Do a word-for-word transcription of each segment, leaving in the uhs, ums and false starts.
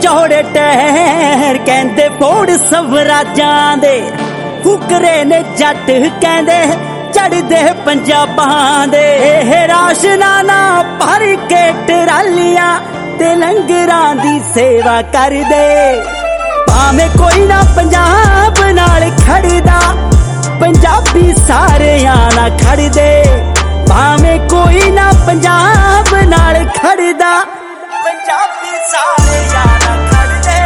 चौड़े टहर कहंदे फोड़ स्वराजां दे, फुकरे ने जट कहंदे चढ़दे पंजाबां दे। राशना ना भर के टरालियां ते लंगरां दी सेवा कर दे, भावें कोई ना पंजाब नाल खड़दा, पंजाबी सारेयां ना खड़ दे। भावें कोई ना पंजाब नाल खड़दा, पंजाबी सारेयां ना खड़ दे।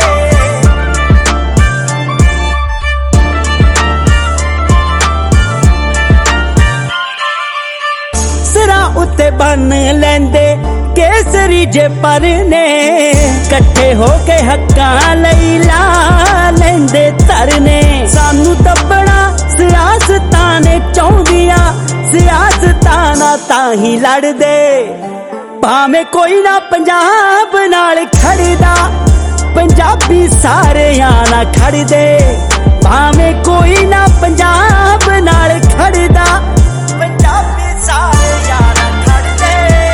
सिरां उत्ते बन लैंदे केसरी जे परने, कट्ठे हो के हक्कां लई ला लैंदे धरने। सानू दबना सियासतां ने चाहुंदियां, सियासतां नाल तां ही लड़दे, भावें कोई ना पंजाब नाल खड़दा, पंजाबी सारेयां ना खड़दे। भावें कोई ना पंजाब नाल खड़दा, पंजाबी सारेयां ना खड़दे।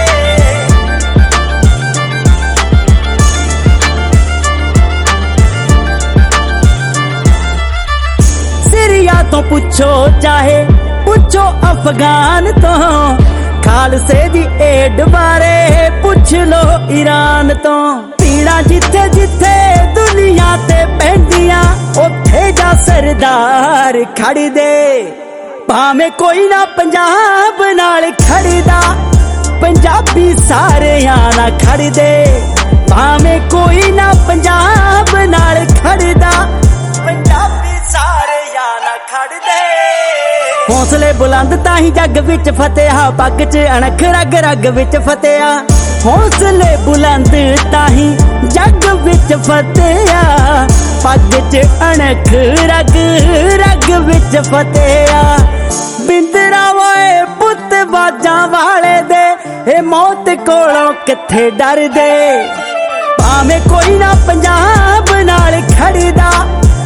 सीरिया तो पुछो चाहे पुछो अफगान तो, खालसे दी एड बारे पुछ लो ईरान तो। पीड़ा जिथे जिथे दुनिया ते पैंदियां, उत्थे जा सरदार खड़ दे, भावें कोई ना पंजाब नाल खड़दा, पंजाबी सारेयां ना खड़ दे। भावें कोई ना पंजाब नाल खड़दा, पंजाबी सारेयां ना खड़ दे। हौसले बुलंद ताही जग विच फतेहा, पग च अणख रग रग विच फतेहा। हौसले बुलंद ताही जग विच फतेहा, पग च अणख रग रग विच फतेहा। बिंदरा वाए पुत बाजां वाले दे, ए मौत कोलों किथे डर दे। भावें कोई ना पंजाब नाल खड़दा,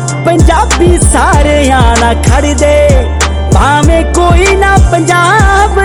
पंजाबी सारेयां ना खड़ दे। भावें कोई ना पंजाब